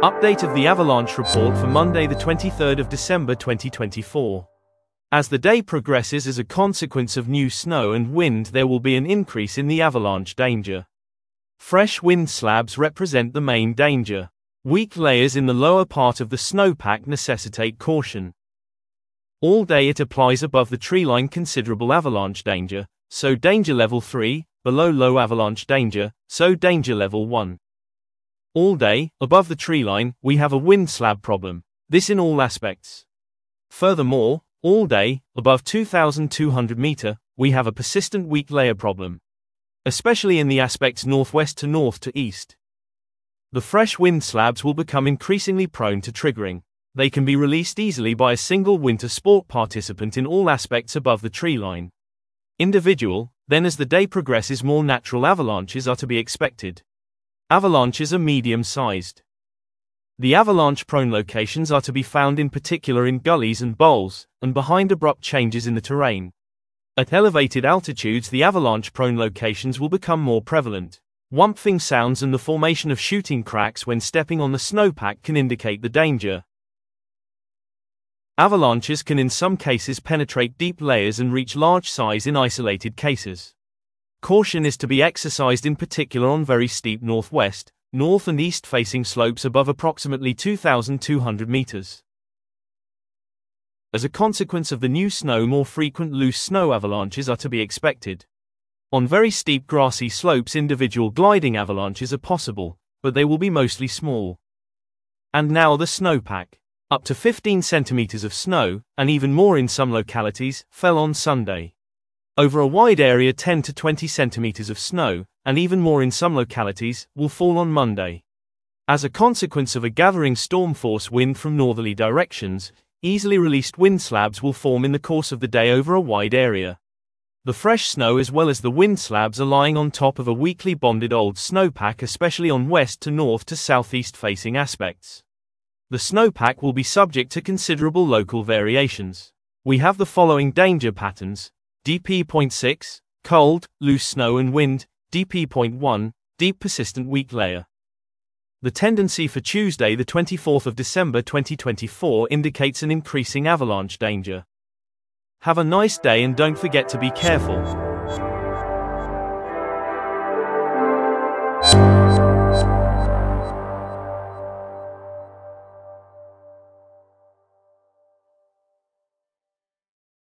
Update of the avalanche report for Monday the 23rd of December 2024. As the day progresses as a consequence of new snow and wind, there will be an increase in the avalanche danger. Fresh wind slabs represent the main danger. Weak layers in the lower part of the snowpack necessitate caution. All day it applies above the treeline considerable avalanche danger, so danger level 3, below low avalanche danger, so danger level 1. All day, above the treeline, we have a wind slab problem, this in all aspects. Furthermore, all day, above 2,200 meter, we have a persistent weak layer problem, especially in the aspects northwest to north to east. The fresh wind slabs will become increasingly prone to triggering. They can be released easily by a single winter sport participant in all aspects above the treeline. Individual, then as the day progresses more natural avalanches are to be expected. Avalanches are medium-sized. The avalanche-prone locations are to be found in particular in gullies and bowls, and behind abrupt changes in the terrain. At elevated altitudes the avalanche-prone locations will become more prevalent. Whumping sounds and the formation of shooting cracks when stepping on the snowpack can indicate the danger. Avalanches can in some cases penetrate deep layers and reach large size in isolated cases. Caution is to be exercised in particular on very steep northwest, north and east-facing slopes above approximately 2,200 meters. As a consequence of the new snow, more frequent loose snow avalanches are to be expected. On very steep grassy slopes individual gliding avalanches are possible, but they will be mostly small. And now the snowpack. Up to 15 centimeters of snow, and even more in some localities, fell on Sunday. Over a wide area 10 to 20 centimeters of snow, and even more in some localities, will fall on Monday. As a consequence of a gathering storm force wind from northerly directions, easily released wind slabs will form in the course of the day over a wide area. The fresh snow as well as the wind slabs are lying on top of a weakly bonded old snowpack, especially on west to north to southeast facing aspects. The snowpack will be subject to considerable local variations. We have the following danger patterns: DP.6, cold, loose snow and wind; DP.1, deep persistent weak layer. The tendency for Tuesday the 24th of December 2024 indicates an increasing avalanche danger. Have a nice day and don't forget to be careful.